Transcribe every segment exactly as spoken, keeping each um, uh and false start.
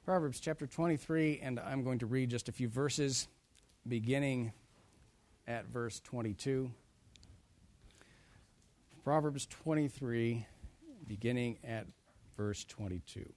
Proverbs chapter twenty-three, and I'm going to read just a few verses beginning at verse twenty-two. Proverbs twenty-three, beginning at verse twenty-two.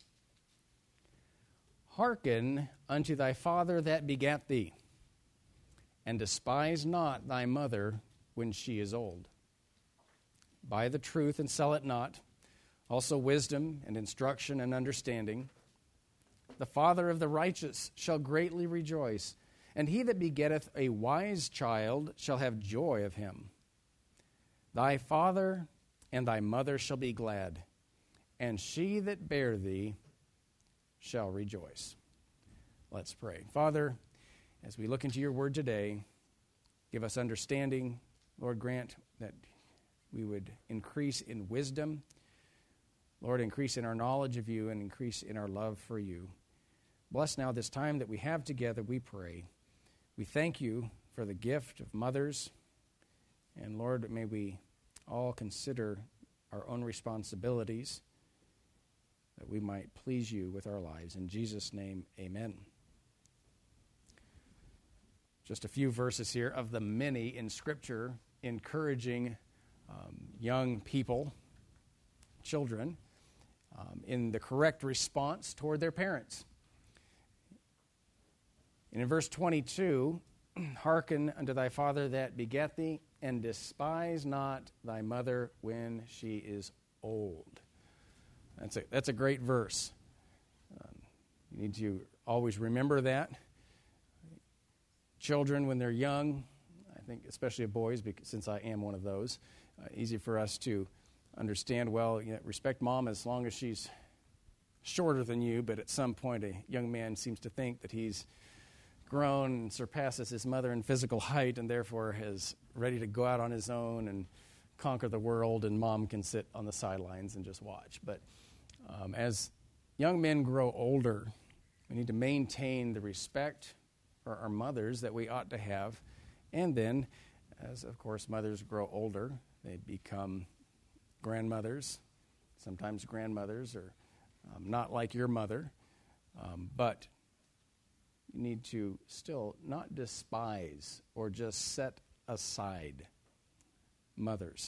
Hearken unto thy father that begat thee, and despise not thy mother when she is old. Buy the truth and sell it not, also wisdom and instruction and understanding. The father of the righteous shall greatly rejoice, and he that begetteth a wise child shall have joy of him. Thy father and thy mother shall be glad, and she that bare thee shall rejoice. Let's pray. Father, as we look into your word today, give us understanding. Lord, grant that we would increase in wisdom. Lord, increase in our knowledge of you and increase in our love for you. Bless now this time that we have together, we pray. We thank you for the gift of mothers. And Lord, may we all consider our own responsibilities that we might please you with our lives. In Jesus' name, amen. Just a few verses here of the many in Scripture encouraging um, young people, children, um, in the correct response toward their parents. And in verse twenty-two, hearken unto thy father that begat thee, and despise not thy mother when she is old. That's a, that's a great verse. Um, you need to always remember that. Children, when they're young, I think especially boys, because, since I am one of those, uh, easy for us to understand, well, you know, respect mom as long as she's shorter than you, but at some point a young man seems to think that he's grown and surpasses his mother in physical height and therefore is ready to go out on his own and conquer the world, and mom can sit on the sidelines and just watch. But um, as young men grow older, we need to maintain the respect for our mothers that we ought to have. And then, as of course mothers grow older, they become grandmothers, sometimes grandmothers, or um, not like your mother, um, but you need to still not despise or just set aside mothers.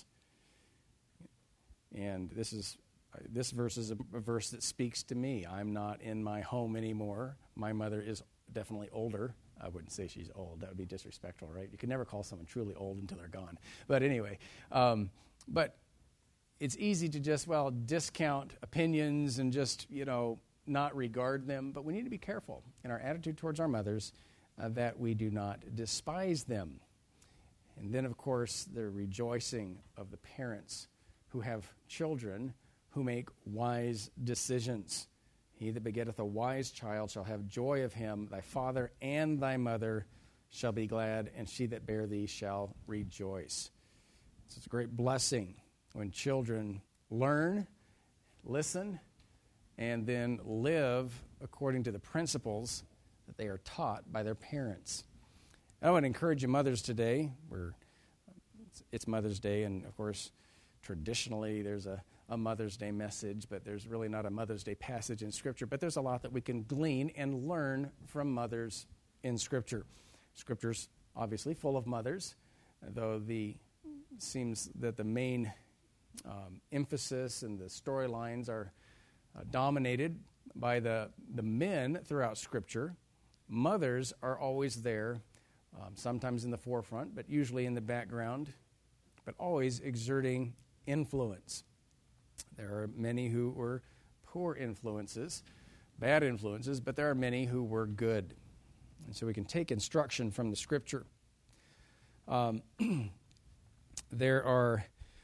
And this is this verse is a, a verse that speaks to me. I'm not in my home anymore. My mother is definitely older. I wouldn't say she's old. That would be disrespectful, right? You can never call someone truly old until they're gone. But anyway, um, but it's easy to just, well, discount opinions and just, you know, not regard them. But we need to be careful in our attitude towards our mothers uh, that we do not despise them. And then, of course, the rejoicing of the parents who have children who make wise decisions. He that begetteth a wise child shall have joy of him. Thy father and thy mother shall be glad, and she that bare thee shall rejoice. So it's a great blessing when children learn, listen, and then live according to the principles that they are taught by their parents. I want to encourage you mothers today. We're, it's, it's Mother's Day, and of course, traditionally there's a, a Mother's Day message, but there's really not a Mother's Day passage in Scripture. But there's a lot that we can glean and learn from mothers in Scripture. Scripture's obviously full of mothers, though the seems that the main um, emphasis and the storylines are uh, dominated by the, the men throughout Scripture. Mothers are always there, um, sometimes in the forefront, but usually in the background, but always exerting influence. There are many who were poor influences, bad influences, but there are many who were good. And so we can take instruction from the Scripture. Um, there are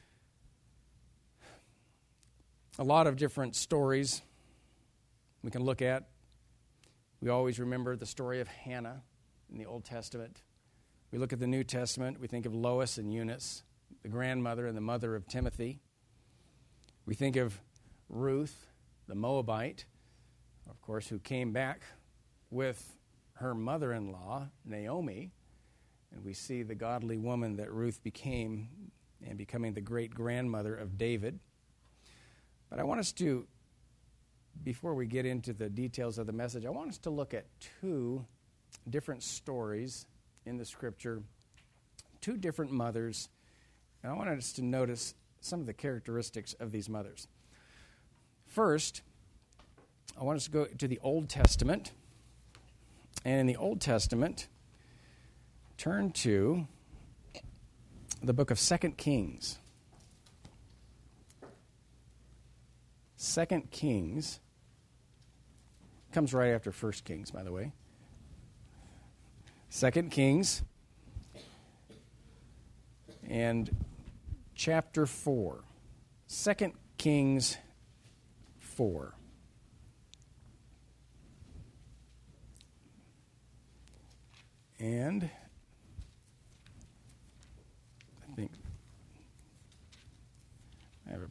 a lot of different stories we can look at. We always remember the story of Hannah in the Old Testament. We look at the New Testament, we think of Lois and Eunice, the grandmother and the mother of Timothy. We think of Ruth, the Moabite, of course, who came back with her mother-in-law, Naomi, and we see the godly woman that Ruth became and becoming the great-grandmother of David. But I want us to before we get into the details of the message, I want us to look at two different stories in the Scripture, two different mothers, and I want us to notice some of the characteristics of these mothers. First, I want us to go to the Old Testament, and in the Old Testament, turn to the book of Second Kings. Second Kings comes right after First Kings, by the way. Second Kings and chapter four. Second Kings four. And I think I have a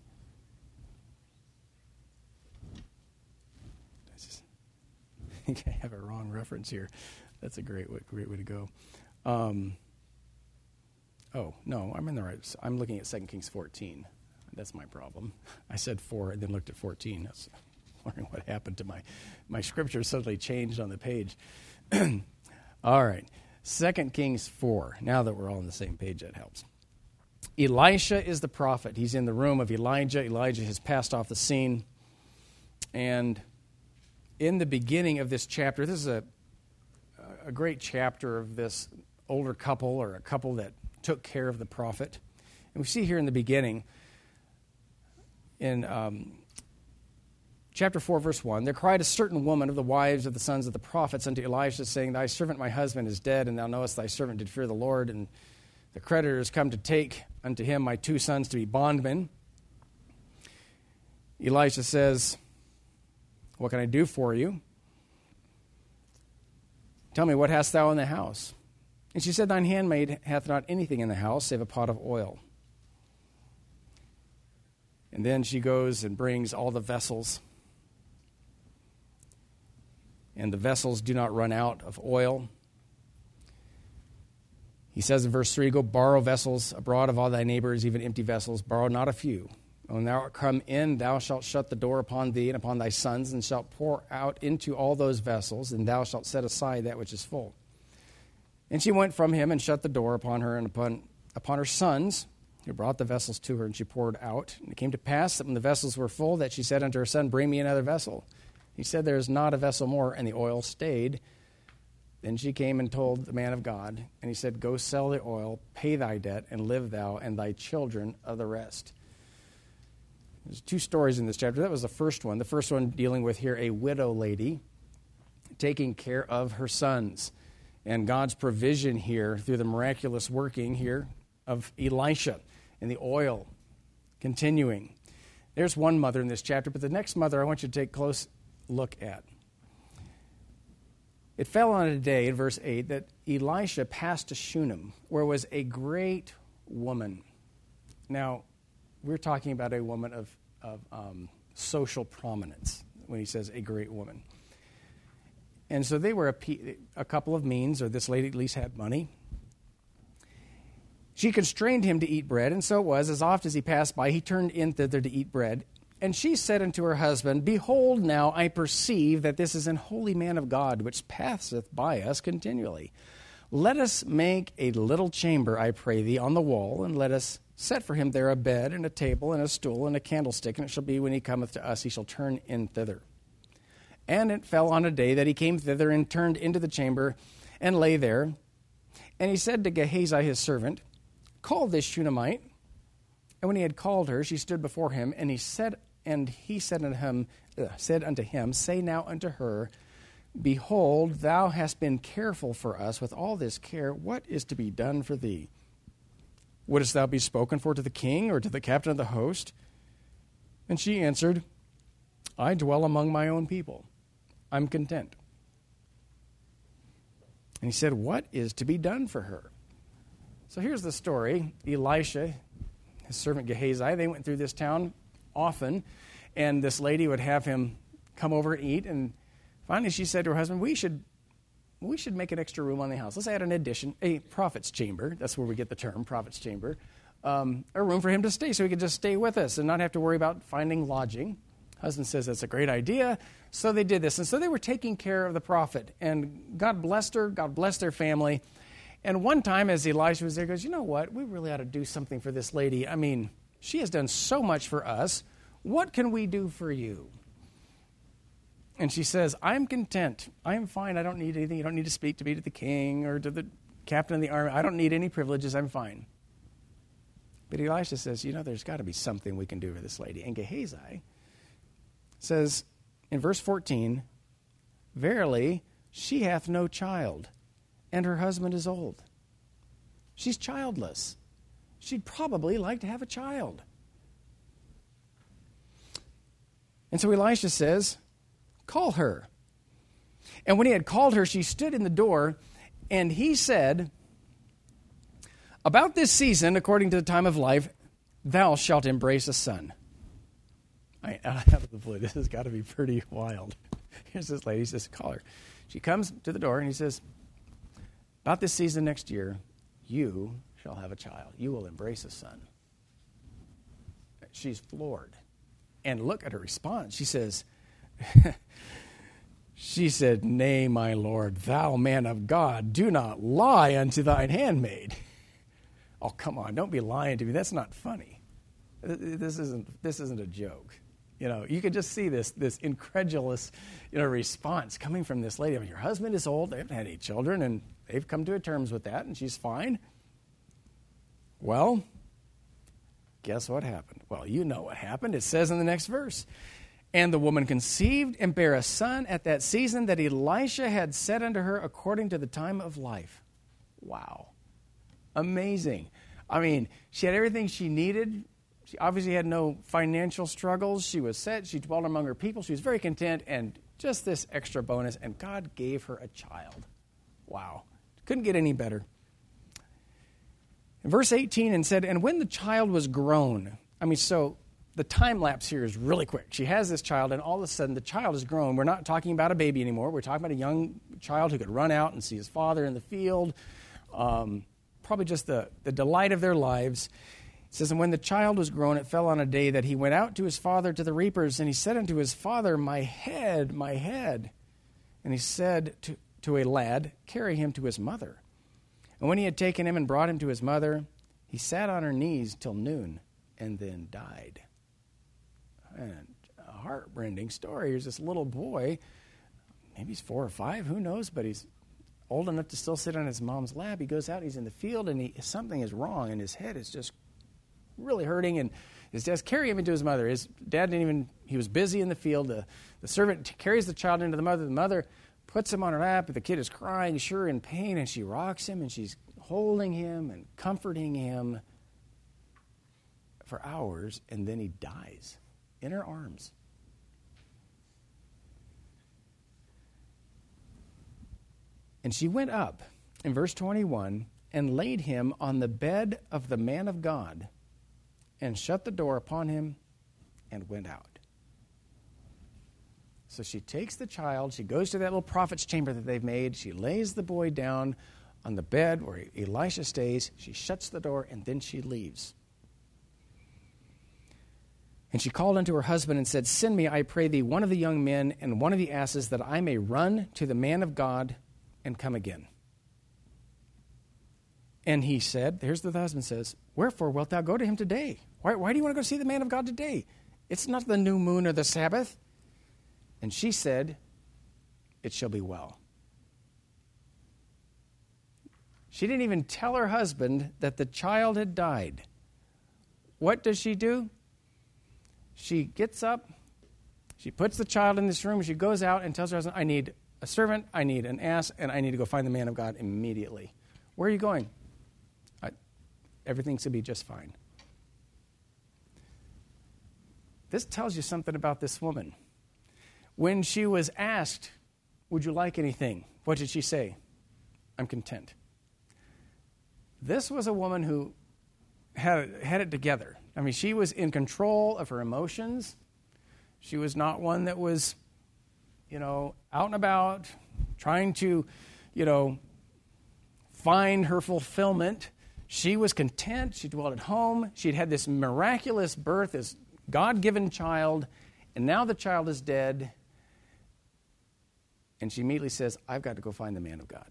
I just I think I have a wrong reference here. That's a great way, great way to go. Um, oh, no, I'm in the right. I'm looking at Second Kings fourteen. That's my problem. I said four and then looked at fourteen. I was wondering what happened to my, my scripture suddenly changed on the page. All right, Second Kings four. Now that we're all on the same page, that helps. Elisha is the prophet. He's in the room of Elijah. Elijah has passed off the scene. And in the beginning of this chapter, this is a a great chapter of this older couple or a couple that took care of the prophet. And we see here in the beginning, in um, chapter four, verse one, there cried a certain woman of the wives of the sons of the prophets unto Elisha, saying, Thy servant my husband is dead, and thou knowest thy servant did fear the Lord, and the creditor is come to take unto him my two sons to be bondmen. Elisha says, What can I do for you? Tell me, what hast thou in the house? And she said, Thine handmaid hath not anything in the house, save a pot of oil. And then she goes and brings all the vessels. And the vessels do not run out of oil. He says in verse three, Go borrow vessels abroad of all thy neighbors, even empty vessels. Borrow not a few. When thou art come in, thou shalt shut the door upon thee and upon thy sons, and shalt pour out into all those vessels, and thou shalt set aside that which is full. And she went from him and shut the door upon her and upon, upon her sons, who brought the vessels to her, and she poured out. And it came to pass that when the vessels were full, that she said unto her son, Bring me another vessel. He said, There is not a vessel more, and the oil stayed. Then she came and told the man of God, and he said, Go sell the oil, pay thy debt, and live thou and thy children of the rest. There's two stories in this chapter. That was the first one. The first one dealing with here a widow lady taking care of her sons. And God's provision here through the miraculous working here of Elisha and the oil continuing. There's one mother in this chapter, but the next mother I want you to take a close look at. It fell on a day, in verse eight, that Elisha passed to Shunem, where was a great woman. Now, we're talking about a woman of, of um, social prominence when he says a great woman. And so they were a, a couple of means, or this lady at least had money. She constrained him to eat bread, and so it was, as oft as he passed by, he turned in thither to eat bread. And she said unto her husband, Behold, now I perceive that this is an holy man of God, which passeth by us continually. Let us make a little chamber, I pray thee, on the wall, and let us set for him there a bed, and a table, and a stool, and a candlestick, and it shall be when he cometh to us, he shall turn in thither. And it fell on a day that he came thither, and turned into the chamber, and lay there. And he said to Gehazi his servant, Call this Shunammite. And when he had called her, she stood before him, and he said, and he said unto him, uh, said unto him, Say now unto her, Behold, thou hast been careful for us with all this care. What is to be done for thee? Wouldst thou be spoken for to the king or to the captain of the host? And she answered, I dwell among my own people. I'm content. And he said, What is to be done for her? So here's the story. Elisha, his servant Gehazi, they went through this town often, and this lady would have him come over and eat. And finally she said to her husband, we should we should make an extra room on the house. Let's add an addition, a prophet's chamber. That's where we get the term, prophet's chamber. Um, a room for him to stay so he could just stay with us and not have to worry about finding lodging. Husband says, that's a great idea. So they did this. And so they were taking care of the prophet. And God blessed her. God blessed their family. And one time as Elisha was there, he goes, you know what? We really ought to do something for this lady. I mean, she has done so much for us. What can we do for you? And she says, I'm content. I'm fine. I don't need anything. You don't need to speak to me to the king or to the captain of the army. I don't need any privileges. I'm fine. But Elisha says, you know, there's got to be something we can do for this lady. And Gehazi says in verse fourteen, verily, she hath no child, and her husband is old. She's childless. She'd probably like to have a child. And so Elisha says, call her. And when he had called her, she stood in the door, and he said, about this season, according to the time of life, thou shalt embrace a son. I, out of the blue, this has got to be pretty wild. Here's this lady, he says, call her. She comes to the door, and he says, about this season next year, you shall have a child. You will embrace a son. She's floored. And look at her response. She says, she said, nay, my Lord, thou man of God, do not lie unto thine handmaid. Oh, come on, don't be lying to me. That's not funny. This isn't this isn't a joke. You know, you could just see this this incredulous, you know, response coming from this lady. I mean, your husband is old, they haven't had any children, and they've come to terms with that, and she's fine. Well, guess what happened? Well, you know what happened. It says in the next verse, and the woman conceived and bare a son at that season that Elisha had said unto her according to the time of life. Wow. Amazing. I mean, she had everything she needed. She obviously had no financial struggles. She was set. She dwelt among her people. She was very content, and just this extra bonus, and God gave her a child. Wow. Couldn't get any better. In verse eighteen, and said, and when the child was grown, I mean, so the time lapse here is really quick. She has this child, and all of a sudden the child is grown. We're not talking about a baby anymore. We're talking about a young child who could run out and see his father in the field. Um, probably just the, the delight of their lives. It says, and when the child was grown, it fell on a day that he went out to his father to the reapers, and he said unto his father, my head, my head. And he said to, to a lad, carry him to his mother. And when he had taken him and brought him to his mother, he sat on her knees till noon, and then died. And a heartrending story. Here's this little boy, maybe he's four or five, who knows, but he's old enough to still sit on his mom's lap. He goes out, he's in the field, and he, something is wrong, and his head is just really hurting, and his dad's carry him into his mother. His dad didn't even, he was busy in the field. The, the servant carries the child into the mother. The mother puts him on her lap, but the kid is crying, sure in pain, and she rocks him, and she's holding him and comforting him for hours, and then he dies in her arms. And she went up, in verse twenty-one, and laid him on the bed of the man of God, and shut the door upon him, and went out. So she takes the child, she goes to that little prophet's chamber that they've made, she lays the boy down on the bed where Elisha stays, she shuts the door, and then she leaves. And she called unto her husband and said, send me, I pray thee, one of the young men and one of the asses, that I may run to the man of God and come again. And he said, here's what the husband says, wherefore wilt thou go to him today? Why, why do you want to go see the man of God today? It's not the new moon or the Sabbath. And she said, it shall be well. She didn't even tell her husband that the child had died. What does she do? She gets up, she puts the child in this room, she goes out and tells her husband, I need a servant, I need an ass, and I need to go find the man of God immediately. Where are you going? I, everything's going to be just fine. This tells you something about this woman. When she was asked, would you like anything? What did she say? I'm content. This was a woman who had, had it together. I mean, she was in control of her emotions. She was not one that was, you know, out and about, trying to, you know, find her fulfillment. She was content. She dwelt at home. She'd had this miraculous birth, this God-given child, And now the child is dead. And she immediately says, I've got to go find the man of God.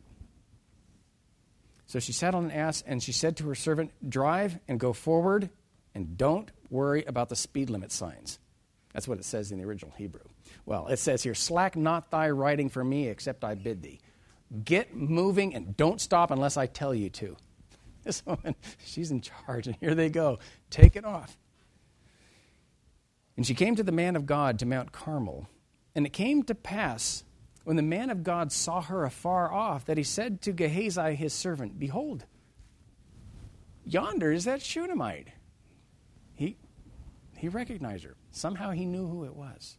So she sat on an ass, and she said to her servant, drive and go forward, and don't worry about the speed limit signs. That's what it says in the original Hebrew. Well, it says here, slack not thy riding for me, except I bid thee. Get moving and don't stop unless I tell you to. This woman, she's in charge, and here they go. Take it off. And she came to the man of God to Mount Carmel. And it came to pass, when the man of God saw her afar off, that he said to Gehazi his servant, behold, yonder is that Shunammite. He, he recognized her. Somehow he knew who it was.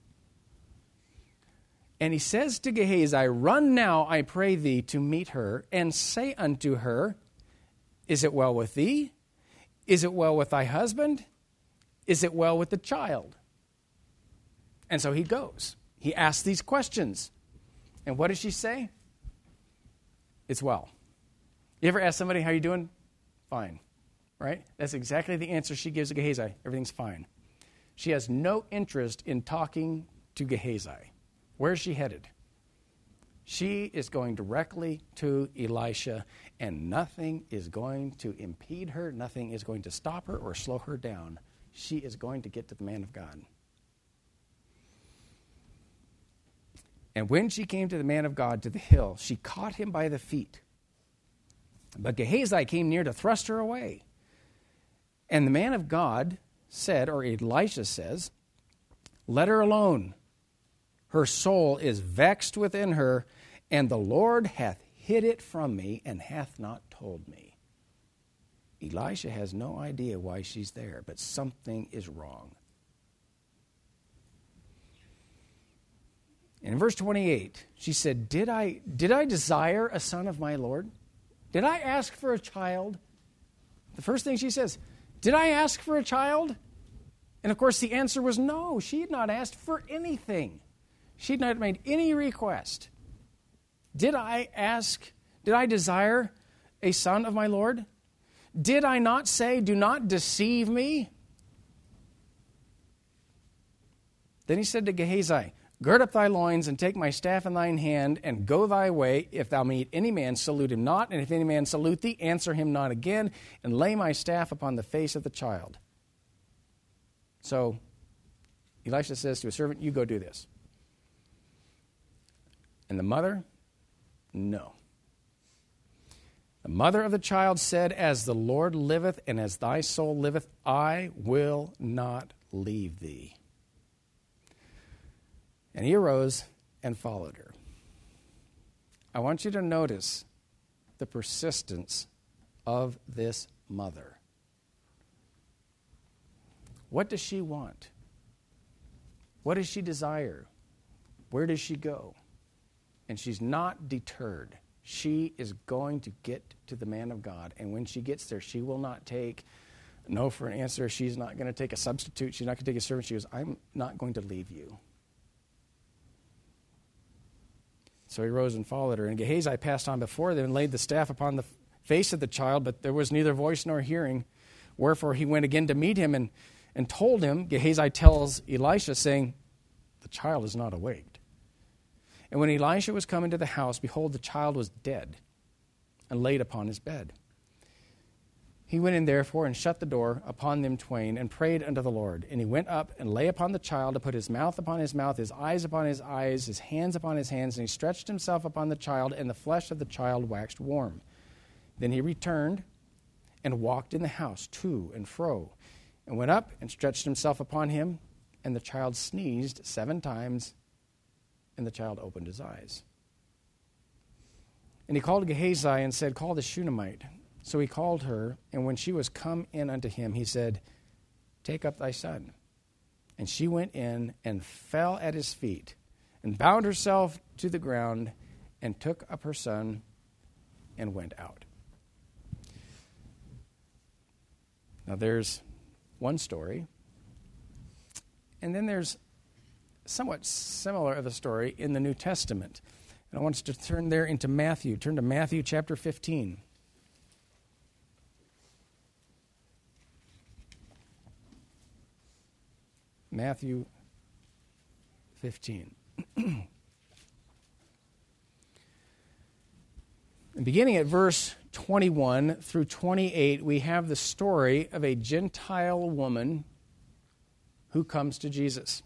And he says to Gehazi, run now, I pray thee, to meet her, and say unto her, is it well with thee? Is it well with thy husband? Is it well with the child? And so he goes. He asks these questions. And what does she say? It's well. You ever ask somebody, how you doing? Fine. Right? That's exactly the answer she gives to Gehazi. Everything's fine. She has no interest in talking to Gehazi. Where's she headed? She is going directly to Elisha, and nothing is going to impede her. Nothing is going to stop her or slow her down. She is going to get to the man of God. And when she came to the man of God to the hill, she caught him by the feet. But Gehazi came near to thrust her away. And the man of God said, or Elisha says, let her alone. Her soul is vexed within her, and the Lord hath hid it from me and hath not told me. Elisha has no idea why she's there, but something is wrong. In verse twenty-eight, she said, Did I, did I desire a son of my Lord? Did I ask for a child? The first thing she says, did I ask for a child? And of course the answer was no. She had not asked for anything. She had not made any request. Did I ask, did I desire a son of my Lord? Did I not say, do not deceive me? Then he said to Gehazi, gird up thy loins and take my staff in thine hand and go thy way. If thou meet any man, salute him not. And if any man salute thee, answer him not again. And lay my staff upon the face of the child. So Elisha says to his servant, you go do this. And the mother, no. The mother of the child said, as the Lord liveth and as thy soul liveth, I will not leave thee. And he arose and followed her. I want you to notice the persistence of this mother. What does she want? What does she desire? Where does she go? And she's not deterred. She is going to get to the man of God. And when she gets there, she will not take no for an answer. She's not going to take a substitute. She's not going to take a servant. She goes, I'm not going to leave you. So he rose and followed her. And Gehazi passed on before them and laid the staff upon the face of the child, but there was neither voice nor hearing. Wherefore he went again to meet him and, and told him, Gehazi tells Elisha, saying, the child is not awaked. And when Elisha was come into the house, behold, the child was dead and laid upon his bed. He went in therefore and shut the door upon them twain and prayed unto the Lord. And he went up and lay upon the child to put his mouth upon his mouth, his eyes upon his eyes, his hands upon his hands. And he stretched himself upon the child, and the flesh of the child waxed warm. Then he returned and walked in the house to and fro, and went up and stretched himself upon him. And the child sneezed seven times, and the child opened his eyes. And he called Gehazi and said, call the Shunammite. So he called her, and when she was come in unto him, he said, take up thy son. And she went in and fell at his feet, and bound herself to the ground, and took up her son, and went out. Now there's one story, and then there's somewhat similar of a story in the New Testament. And I want us to turn there into Matthew. Turn to Matthew chapter fifteen. Matthew fifteen. And beginning at verse twenty-one through twenty-eight, we have the story of a Gentile woman who comes to Jesus.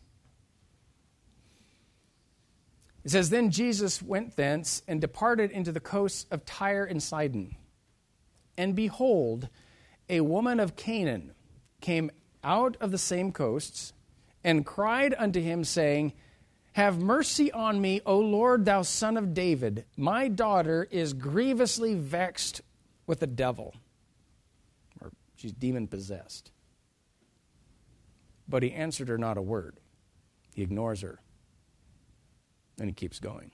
It says, "Then Jesus went thence and departed into the coasts of Tyre and Sidon. And behold, a woman of Canaan came out of the same coasts and cried unto him, saying, Have mercy on me, O Lord, thou son of David. My daughter is grievously vexed with the devil." Or she's demon-possessed. But he answered her not a word. He ignores her. And he keeps going.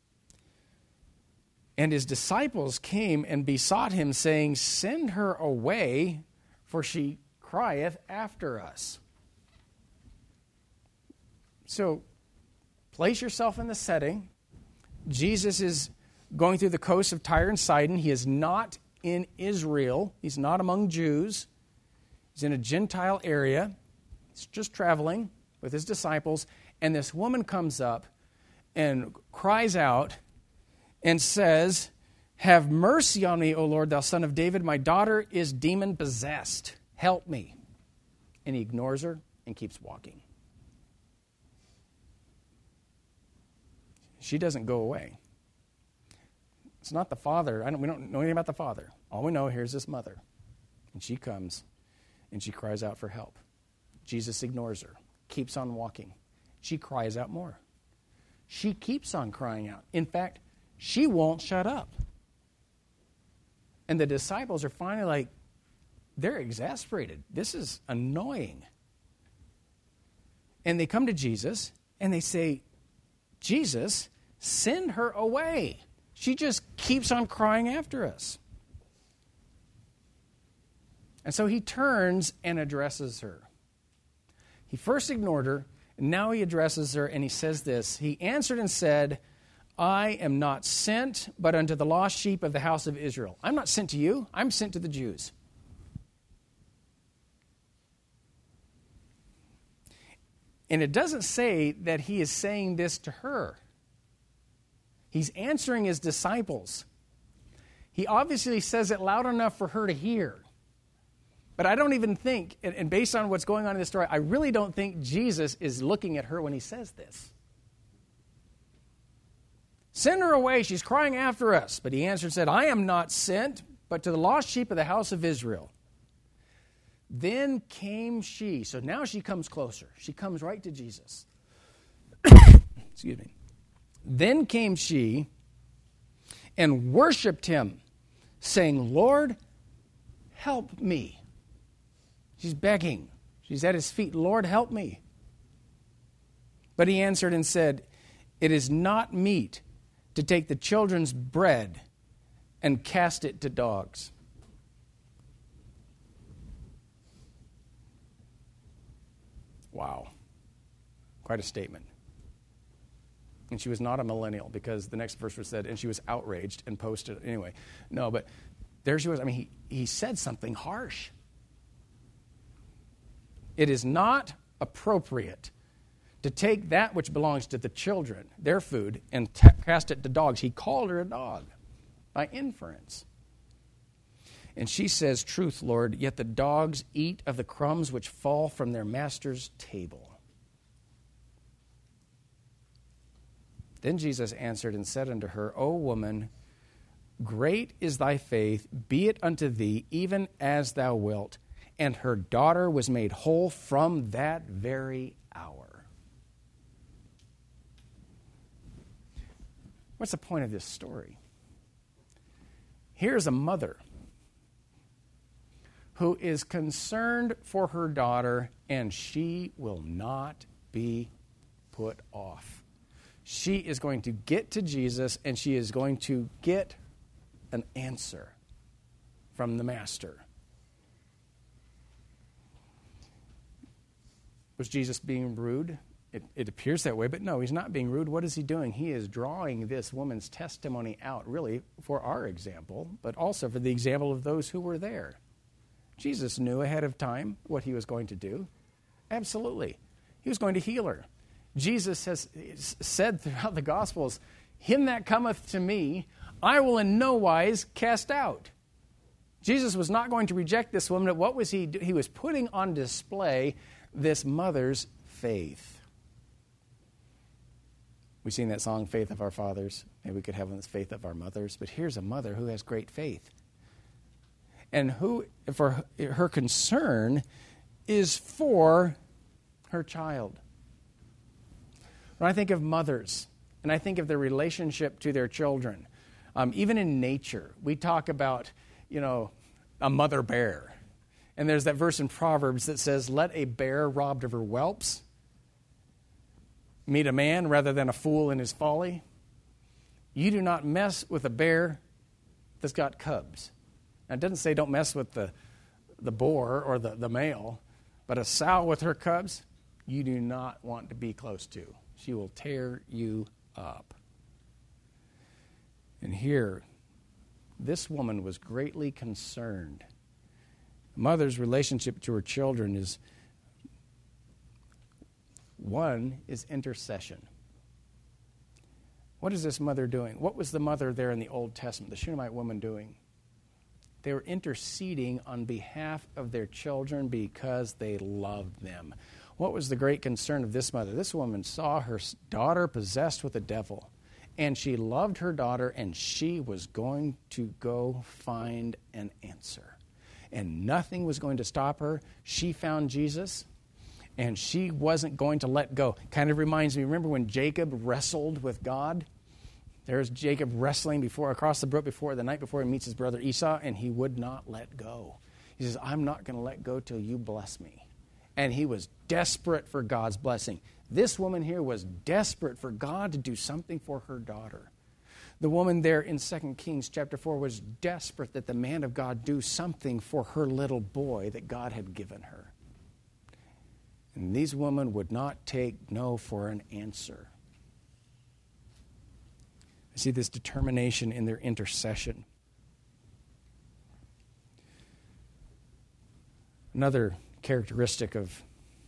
"And his disciples came and besought him, saying, Send her away, for she crieth after us." So, place yourself in the setting. Jesus is going through the coast of Tyre and Sidon. He is not in Israel. He's not among Jews. He's in a Gentile area. He's just traveling with his disciples. And this woman comes up and cries out and says, "Have mercy on me, O Lord, thou son of David. My daughter is demon-possessed. Help me." And he ignores her and keeps walking. She doesn't go away. It's not the father. I don't, we don't know anything about the father. All we know, here's this mother. And she comes and she cries out for help. Jesus ignores her, keeps on walking. She cries out more. She keeps on crying out. In fact, she won't shut up. And the disciples are finally like, they're exasperated. This is annoying. And they come to Jesus and they say, "Jesus, send her away. She just keeps on crying after us." And so he turns and addresses her. He first ignored her, and now he addresses her, and he says this. He answered and said, "I am not sent, but unto the lost sheep of the house of Israel." I'm not sent to you. I'm sent to the Jews. And it doesn't say that he is saying this to her. He's answering his disciples. He obviously says it loud enough for her to hear. But I don't even think, and based on what's going on in this story, I really don't think Jesus is looking at her when he says this. "Send her away, she's crying after us." But he answered and said, "I am not sent, but to the lost sheep of the house of Israel." Then came she. So now she comes closer. She comes right to Jesus. Excuse me. Then came she and worshipped him, saying, "Lord, help me." She's begging. She's at his feet. "Lord, help me." But he answered and said, "It is not meet to take the children's bread and cast it to dogs." Wow. Quite a statement. And she was not a millennial, because the next verse was said, and she was outraged and posted. Anyway, no, but there she was. I mean, he, he said something harsh. It is not appropriate to take that which belongs to the children, their food, and t- cast it to dogs. He called her a dog by inference. And she says, "Truth, Lord, yet the dogs eat of the crumbs which fall from their master's table." Then Jesus answered and said unto her, "O woman, great is thy faith, be it unto thee even as thou wilt." And her daughter was made whole from that very hour. What's the point of this story? Here's a mother who is concerned for her daughter, and she will not be put off. She is going to get to Jesus, and she is going to get an answer from the Master. Was Jesus being rude? It, it appears that way, but no, he's not being rude. What is he doing? He is drawing this woman's testimony out, really, for our example, but also for the example of those who were there. Jesus knew ahead of time what he was going to do. Absolutely. He was going to heal her. Jesus has said throughout the Gospels, him that cometh to me, I will in no wise cast out. Jesus was not going to reject this woman. What was he doing? He was putting on display this mother's faith. We've seen that song, Faith of Our Fathers. Maybe we could have this faith of our mothers. But here's a mother who has great faith. And who, for her concern is for her child. When I think of mothers, and I think of their relationship to their children, um, even in nature, we talk about, you know, a mother bear. And there's that verse in Proverbs that says, let a bear robbed of her whelps meet a man rather than a fool in his folly. You do not mess with a bear that's got cubs. Now, it doesn't say don't mess with the, the boar or the, the male, but a sow with her cubs, you do not want to be close to. She will tear you up. And here, this woman was greatly concerned. A mother's relationship to her children is, one is intercession. What is this mother doing? What was the mother there in the Old Testament, the Shunammite woman, doing? They were interceding on behalf of their children because they loved them. What was the great concern of this mother? This woman saw her daughter possessed with the devil, and she loved her daughter, and she was going to go find an answer. And nothing was going to stop her. She found Jesus, and she wasn't going to let go. Kind of reminds me, remember when Jacob wrestled with God? There's Jacob wrestling before across the brook before the night before he meets his brother Esau, and he would not let go. He says, I'm not going to let go till you bless me. And he was desperate for God's blessing. This woman here was desperate for God to do something for her daughter. The woman there in Second Kings chapter four was desperate that the man of God do something for her little boy that God had given her. And these women would not take no for an answer. I see this determination in their intercession. Another characteristic of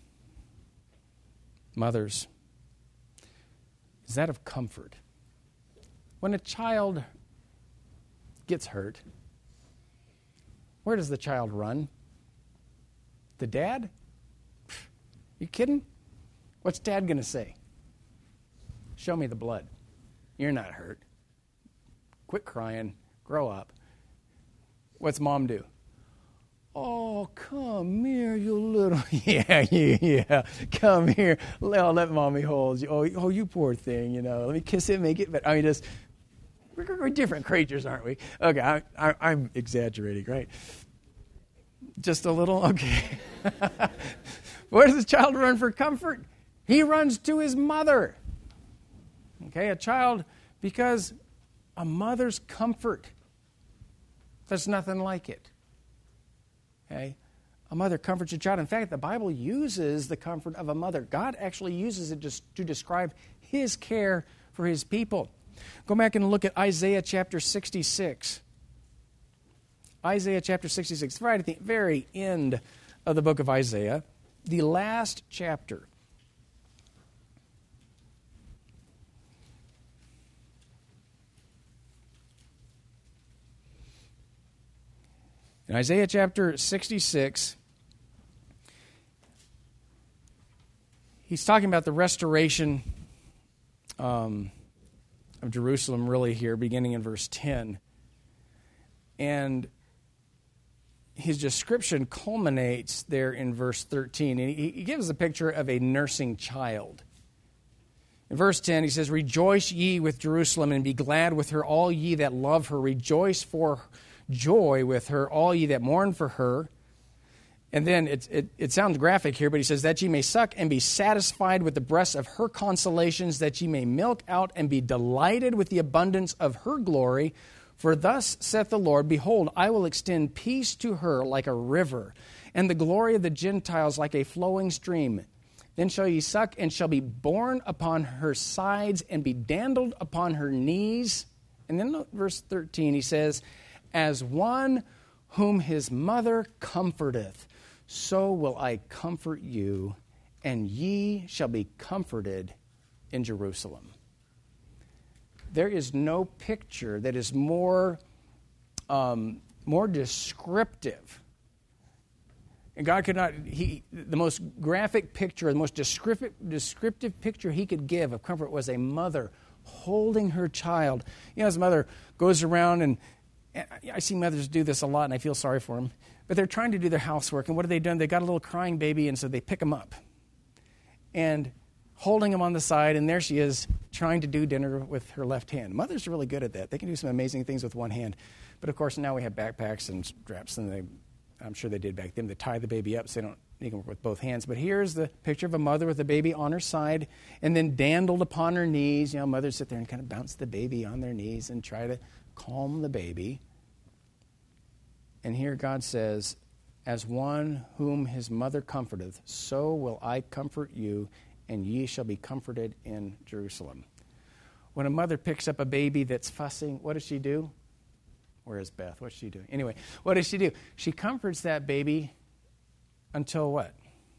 mothers is that of comfort. When a child gets hurt, where does the child run? The dad? You kidding? What's dad going to say? Show me the blood. You're not hurt. Quit crying. Grow up. What's mom do? Oh, come here, you little... Yeah, yeah, yeah. Come here. Let, let mommy hold you. Oh, oh, you poor thing, you know. Let me kiss it, make it better. I mean, just... We're, we're different creatures, aren't we? Okay, I, I, I'm exaggerating, right? Just a little? Okay. Where does the child run for comfort? He runs to his mother. Okay, a child, because a mother's comfort, there's nothing like it. Okay? A mother comforts a child. In fact, the Bible uses the comfort of a mother. God actually uses it just to describe his care for his people. Go back and look at Isaiah chapter sixty-six. Isaiah chapter sixty-six, right at the very end of the book of Isaiah, the last chapter. In Isaiah chapter sixty-six, he's talking about the restoration um, of Jerusalem really here, beginning in verse ten. And his description culminates there in verse thirteen. And he, he gives a picture of a nursing child. In verse ten, he says, Rejoice ye with Jerusalem, and be glad with her, all ye that love her. Rejoice for joy with her, all ye that mourn for her. And then it, it, it sounds graphic here, but he says, That ye may suck and be satisfied with the breasts of her consolations, that ye may milk out and be delighted with the abundance of her glory. For thus saith the Lord, Behold, I will extend peace to her like a river, and the glory of the Gentiles like a flowing stream. Then shall ye suck and shall be borne upon her sides and be dandled upon her knees. And then look, verse thirteen, he says, As one whom his mother comforteth, so will I comfort you, and ye shall be comforted in Jerusalem. There is no picture that is more, um, more descriptive. And God could not, he, the most graphic picture, the most descriptive, descriptive picture he could give of comfort was a mother holding her child. You know, as a mother goes around, and, and I see mothers do this a lot, and I feel sorry for them. But they're trying to do their housework, and what have they done? They got a little crying baby, and so they pick him up. And holding him on the side, and there she is trying to do dinner with her left hand. Mothers are really good at that. They can do some amazing things with one hand. But, of course, now we have backpacks and straps, and they, I'm sure they did back then, to tie the baby up so they don't you can work with both hands. But here's the picture of a mother with a baby on her side and then dandled upon her knees. You know, mothers sit there and kind of bounce the baby on their knees and try to calm the baby. And here God says, as one whom his mother comforteth, so will I comfort you, and ye shall be comforted in Jerusalem. When a mother picks up a baby that's fussing, what does she do? Where is Beth? What's she doing? Anyway, what does she do? She comforts that baby until what?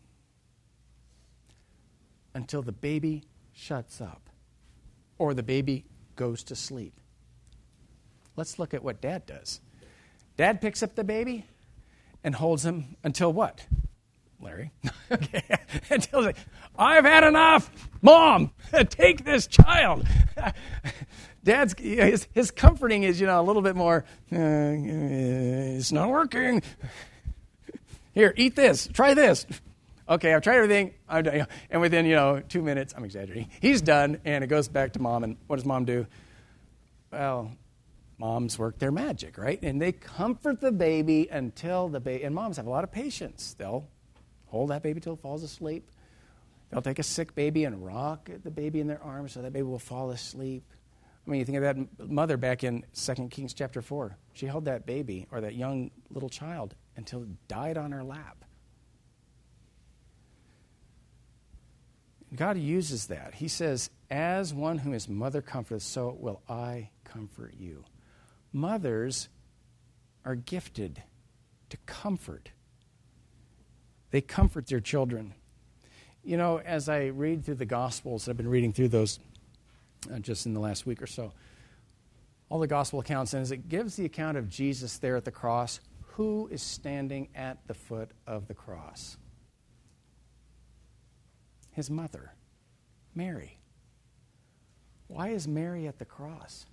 Until the baby shuts up or the baby goes to sleep. Let's look at what Dad does. Dad picks up the baby and holds him until what? Larry. Okay. Until like, I've had enough. Mom, take this child. Dad's his, his comforting is, you know, a little bit more, uh, it's not working. Here, eat this. Try this. Okay, I've tried everything. I'm done. And within, you know, two minutes, I'm exaggerating, he's done, and it goes back to Mom. And what does Mom do? Well, moms work their magic, right? And they comfort the baby until the baby, and moms have a lot of patience. They'll hold that baby till it falls asleep. They'll take a sick baby and rock the baby in their arms so that baby will fall asleep. I mean, you think of that mother back in Second Kings chapter four. She held that baby, or that young little child, until it died on her lap. God uses that. He says, as one whom his mother comforteth, so will I comfort you. Mothers are gifted to comfort. They comfort their children. You know, as I read through the Gospels, I've been reading through those uh, just in the last week or so, all the Gospel accounts, and as it gives the account of Jesus there at the cross, who is standing at the foot of the cross? His mother, Mary. Why is Mary at the cross?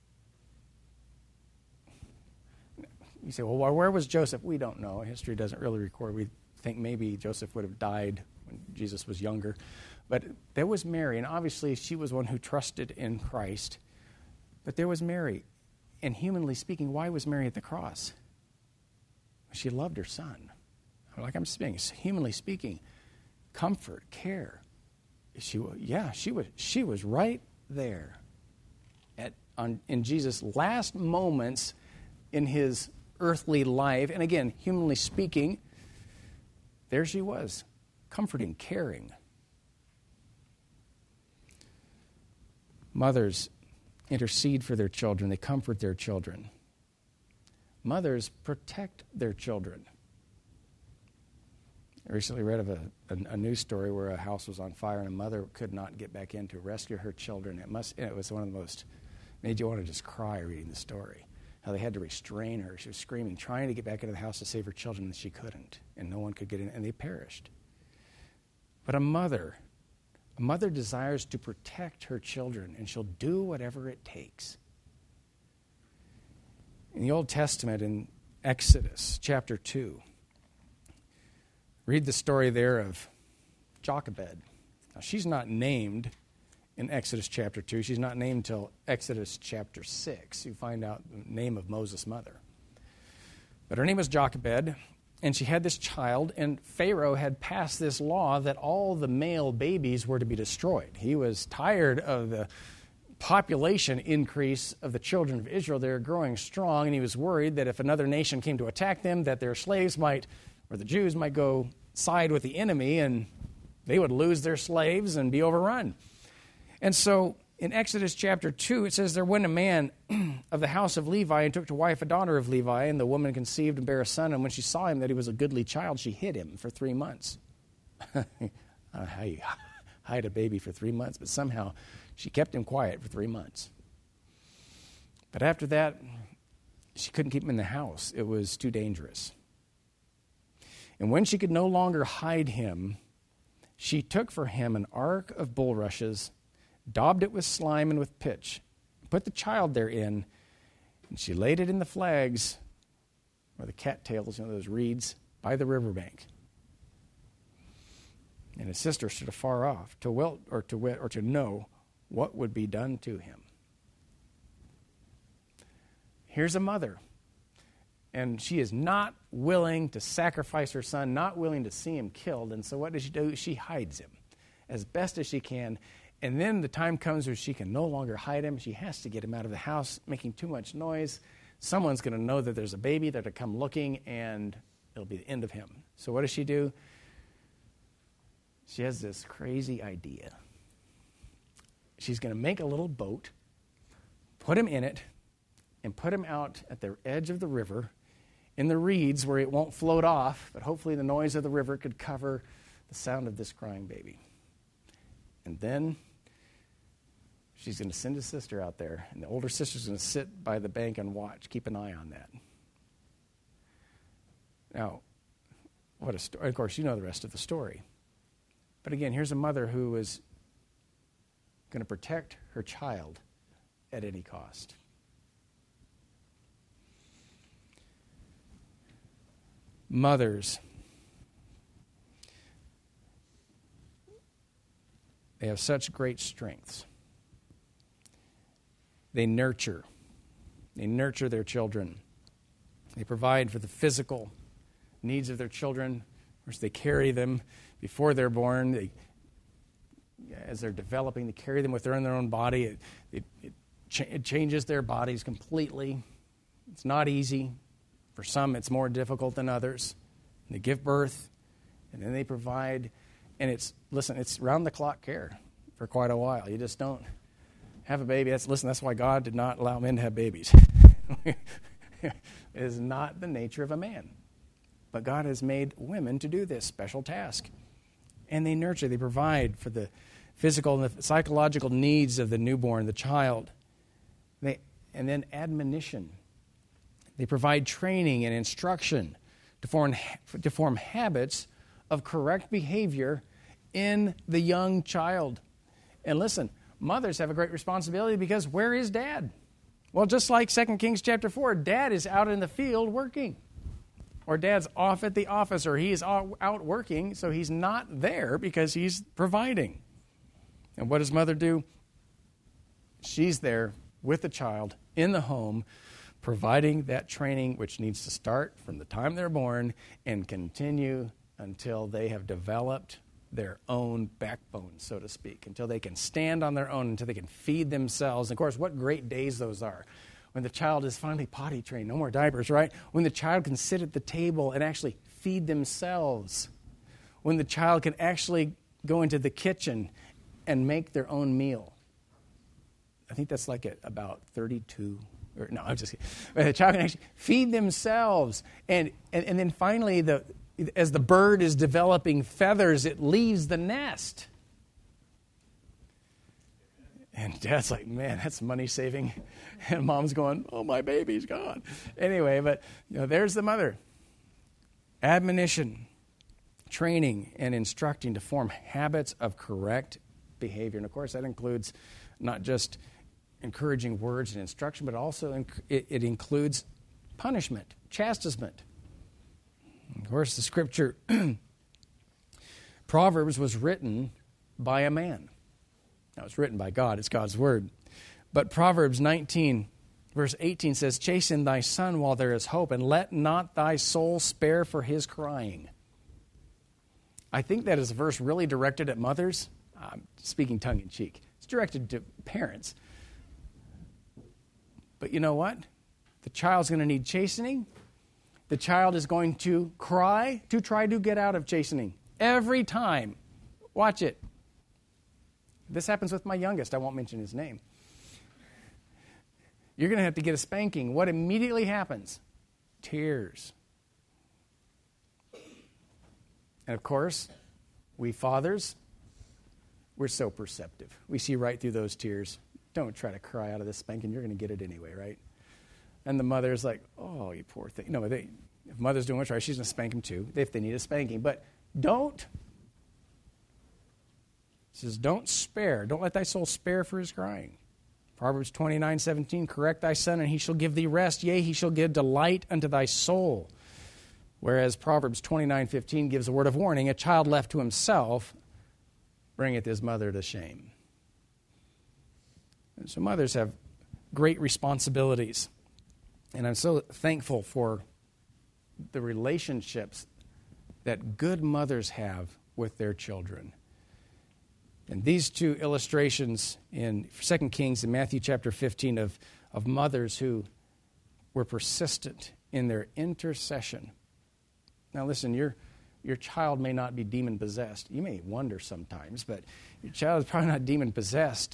You say, well, where was Joseph? We don't know. History doesn't really record. We think maybe Joseph would have died when Jesus was younger. But there was Mary, and obviously she was one who trusted in Christ. But there was Mary. And humanly speaking, why was Mary at the cross? She loved her son. Like I'm saying, humanly speaking, comfort, care. She, yeah, she was. She was right there, at on in Jesus' last moments in his earthly life. And again, humanly speaking, there she was, comforting, caring. Mothers intercede for their children. They comfort their children. Mothers protect their children. I recently read of a, a, a news story where a house was on fire and a mother could not get back in to rescue her children. It must. It was one of the most, made you want to just cry reading the story. How they had to restrain her. She was screaming, trying to get back into the house to save her children, and she couldn't. And no one could get in, and they perished. But a mother, a mother desires to protect her children, and she'll do whatever it takes. In the Old Testament, in Exodus chapter two, read the story there of Jochebed. Now, she's not named in Exodus chapter two. She's not named until Exodus chapter six. You find out the name of Moses' mother. But her name was Jochebed, and she had this child, and Pharaoh had passed this law that all the male babies were to be destroyed. He was tired of the population increase of the children of Israel. They were growing strong, and he was worried that if another nation came to attack them, that their slaves might, or the Jews might go side with the enemy, and they would lose their slaves and be overrun. And so in Exodus chapter two, it says, there went a man of the house of Levi and took to wife a daughter of Levi, and the woman conceived and bare a son, and when she saw him that he was a goodly child, she hid him for three months. uh, how, you, hide a baby for three months, but somehow she kept him quiet for three months. But after that, she couldn't keep him in the house. It was too dangerous. And when she could no longer hide him, she took for him an ark of bulrushes, daubed it with slime and with pitch, put the child therein, and she laid it in the flags, or the cattails, you know, those reeds, by the riverbank. And his sister stood afar off to wilt or to wit or to know what would be done to him. Here's a mother, and she is not willing to sacrifice her son, not willing to see him killed. And so what does she do? She hides him as best as she can. And then the time comes where she can no longer hide him. She has to get him out of the house, making too much noise. Someone's going to know that there's a baby. They're going to come looking, and it'll be the end of him. So what does she do? She has this crazy idea. She's going to make a little boat, put him in it, and put him out at the edge of the river in the reeds where it won't float off, but hopefully the noise of the river could cover the sound of this crying baby. And then she's going to send his sister out there, and the older sister's going to sit by the bank and watch, keep an eye on that. Now, what a story. Of course, you know the rest of the story. But again, here's a mother who is going to protect her child at any cost. Mothers, they have such great strengths. They nurture. They nurture their children. They provide for the physical needs of their children. Of course, they carry them before they're born. They, as they're developing, they carry them within their own body. It, it, it, ch- it changes their bodies completely. It's not easy. For some, it's more difficult than others. They give birth, and then they provide. And it's, listen, it's round-the-clock care for quite a while. You just don't have a baby. That's, listen, that's why God did not allow men to have babies. It is not the nature of a man. But God has made women to do this special task. And they nurture, they provide for the physical and the psychological needs of the newborn, the child. They, and then admonition. They provide training and instruction to form, to form habits of correct behavior in the young child. And listen, mothers have a great responsibility because where is dad? Well, just like Second Kings chapter four, dad is out in the field working. Or dad's off at the office, or he's out working, so he's not there because he's providing. And what does mother do? She's there with the child in the home, providing that training which needs to start from the time they're born and continue until they have developed their own backbone, so to speak, until they can stand on their own, until they can feed themselves. And of course, what great days those are. When the child is finally potty trained, no more diapers, right? When the child can sit at the table and actually feed themselves. When the child can actually go into the kitchen and make their own meal. I think that's like at about thirty-two. Or, no, I'm just kidding. But the child can actually feed themselves. And, and, and then finally, the, as the bird is developing feathers, it leaves the nest. And dad's like, man, that's money saving. And mom's going, oh, my baby's gone. Anyway, but you know, there's the mother. Admonition, training, and instructing to form habits of correct behavior. And of course, that includes not just encouraging words and instruction, but also inc- it, it includes punishment, chastisement. Of course, the scripture, Proverbs was written by a man. Now, it's written by God. It's God's word. But Proverbs nineteen, verse eighteen says, chasten thy son while there is hope, and let not thy soul spare for his crying. I think that is a verse really directed at mothers. I'm speaking tongue-in-cheek. It's directed to parents. But you know what? The child's going to need chastening. The child is going to cry to try to get out of chastening. Every time. Watch it. This happens with my youngest. I won't mention his name. You're going to have to get a spanking. What immediately happens? Tears. And of course, we fathers, we're so perceptive. We see right through those tears. Don't try to cry out of this spanking. You're going to get it anyway, right? And the mother's like, oh, you poor thing. No, they, if mother's doing what's right, she's going to spank him too, if they need a spanking. But don't. It says, don't spare. Don't let thy soul spare for his crying. Proverbs twenty-nine seventeen, correct thy son, and he shall give thee rest. Yea, he shall give delight unto thy soul. Whereas Proverbs twenty-nine fifteen gives a word of warning, a child left to himself bringeth his mother to shame. And so mothers have great responsibilities. And I'm so thankful for the relationships that good mothers have with their children. And these two illustrations in Second Kings and Matthew chapter fifteen of, of mothers who were persistent in their intercession. Now listen, your, your child may not be demon-possessed. You may wonder sometimes, but your child is probably not demon-possessed.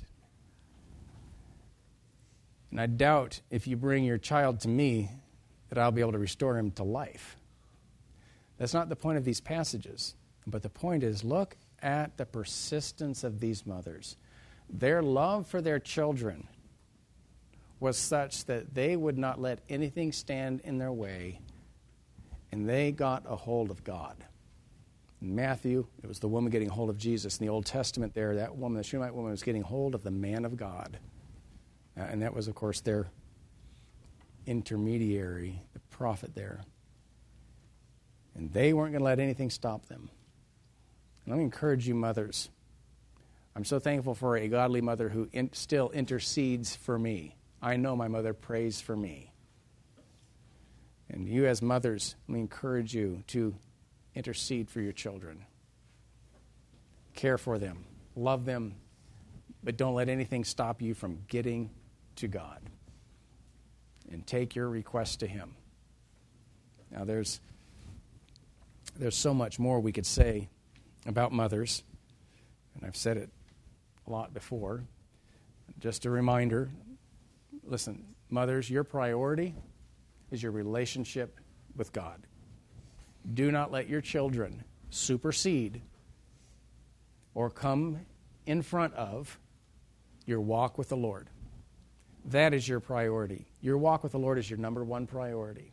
And I doubt if you bring your child to me that I'll be able to restore him to life. That's not the point of these passages. But the point is, look at the persistence of these mothers. Their love for their children was such that they would not let anything stand in their way, and they got a hold of God. In Matthew, it was the woman getting hold of Jesus. In the Old Testament there, that woman, the Shunammite woman, was getting hold of the man of God. Uh, and that was, of course, their intermediary, the prophet there. And they weren't going to let anything stop them. And let me encourage you, mothers. I'm so thankful for a godly mother who in, still intercedes for me. I know my mother prays for me. And you as mothers, let me encourage you to intercede for your children. Care for them. Love them. But don't let anything stop you from getting to God. And take your request to Him. Now there's, there's so much more we could say about mothers, and I've said it a lot before. Just a reminder, listen, mothers, your priority is your relationship with God. Do not let your children supersede or come in front of your walk with the Lord. That is your priority. Your walk with the Lord is your number one priority.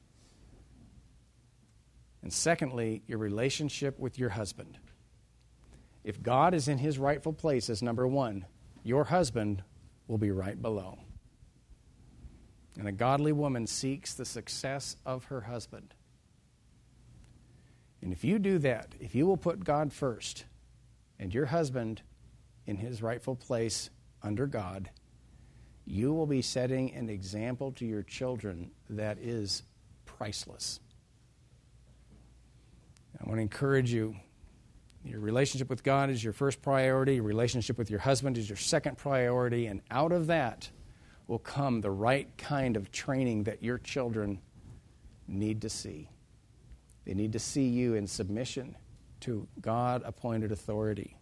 And secondly, your relationship with your husband. If God is in His rightful place as number one, your husband will be right below. And a godly woman seeks the success of her husband. And if you do that, if you will put God first and your husband in his rightful place under God, you will be setting an example to your children that is priceless. I want to encourage you, your relationship with God is your first priority, your relationship with your husband is your second priority, and out of that will come the right kind of training that your children need to see. They need to see you in submission to God-appointed authority.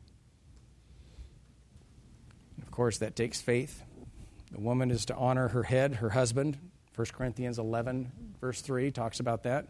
And of course, that takes faith. The woman is to honor her head, her husband. First Corinthians eleven, verse three, talks about that.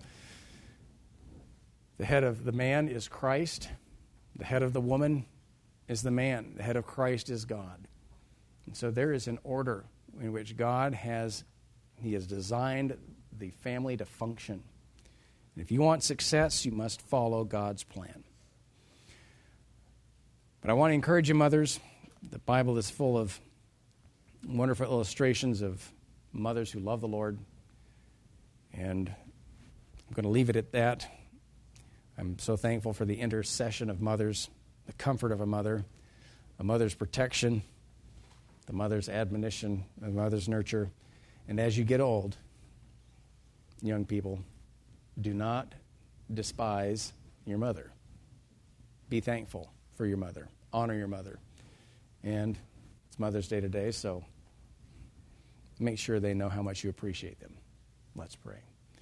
The head of the man is Christ. The head of the woman is the man. The head of Christ is God. And so there is an order in which God has, He has designed the family to function. And if you want success, you must follow God's plan. But I want to encourage you, mothers. The Bible is full of wonderful illustrations of mothers who love the Lord. And I'm going to leave it at that. I'm so thankful for the intercession of mothers, the comfort of a mother, a mother's protection, the mother's admonition, the mother's nurture. And as you get old, young people, do not despise your mother. Be thankful for your mother. Honor your mother. And it's Mother's Day today, so make sure they know how much you appreciate them. Let's pray.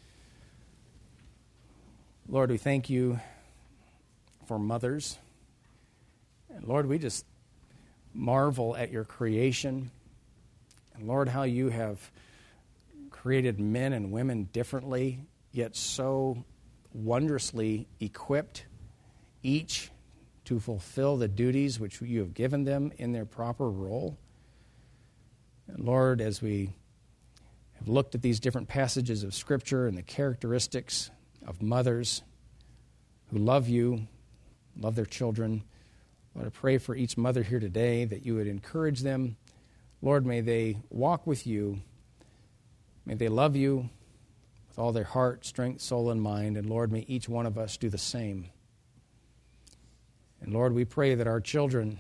Lord, we thank you for mothers. And Lord, we just marvel at your creation. And Lord, how you have created men and women differently, yet so wondrously equipped, each to fulfill the duties which you have given them in their proper role. And Lord, as we have looked at these different passages of Scripture and the characteristics of mothers who love you, love their children, Lord, I pray for each mother here today that you would encourage them. Lord, may they walk with you. May they love you with all their heart, strength, soul, and mind. And Lord, may each one of us do the same. And Lord, we pray that our children,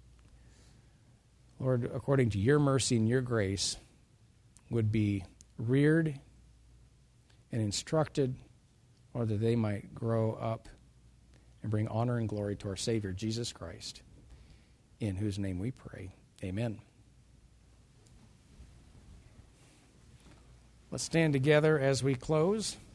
Lord, according to your mercy and your grace, would be reared and instructed, or that they might grow up and bring honor and glory to our Savior, Jesus Christ, in whose name we pray. Amen. Let's stand together as we close.